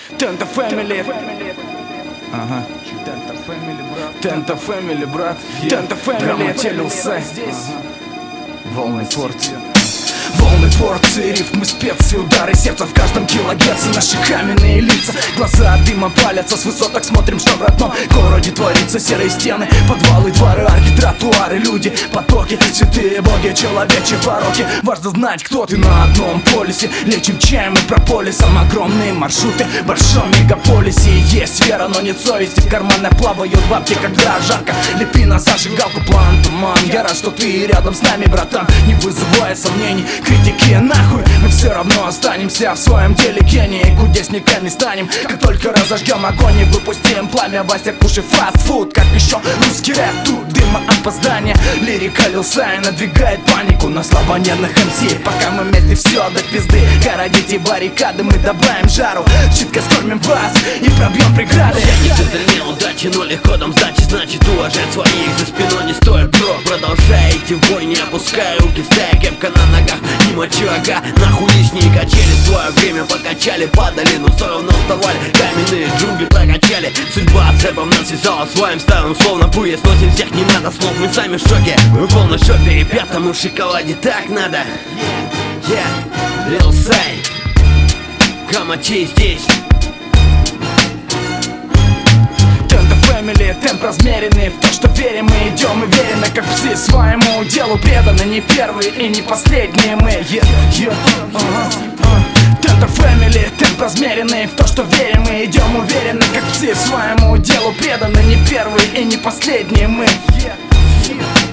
Тента Фэмили. Ага. Тента Фэмили, брат. Тента Фэмили. Телился. Волны порции. Волны порции, рифмы, специи, удары сердца в каждом килогерце. Наши каменные лица, глаза от дыма палятся. С высоток смотрим, что в родном городе творится. Серые стены, подвалы, дворы, арки, тротуары, люди, потоки, святые боги, человечьи пороки. Важно знать, кто ты на одном полюсе. Лечим чаем и прополисом огромные маршруты в большом мегаполисе. Есть вера, но нет совести. В карманах плавают бабки, когда жарко. Лепи на зажигалку, план, туман. Я рад, что ты рядом с нами, братан. Не вызывая сомнений, критики нахуй, мы все равно останемся в своем деле гении. Кудесниками станем, как только разожгем огонь и выпустим пламя. Вася кушай фастфуд, как еще русский рэп. Тут дыма опоздания, лирика Лилсай надвигает панику на слабонервных МС. Пока мы вместе все до пизды, городите баррикады, мы добавим жару. Читко скормим вас и пробьем преграды. Я не центр неудачи, но легко дам сдачи. Значит, уважать своих за спиной не стоит, бро. Продолжай идти в бой, не опускай руки, стая кепка на ногах. Не мочи, ага, нахуй лишние качели. Свое время покачали, падали, но все равно вставали. Каменные джунгли прокачали. Судьба с рэпом нас связала своим стайлом. Словно буя, сносим всех, не надо слов, мы сами в шоке. Мы в полной шопе и пятому шоколаде так надо. Лилсай, Камати здесь. Фэмили, темп размеренный. В то, что верим, мы идем уверенно, как псы своему делу преданы. Не первые и не последние мы. Тента Фэмили, темп размеренный. В то, что верим, мы идем уверенно, как псы своему делу преданы. Не первые и не последние мы.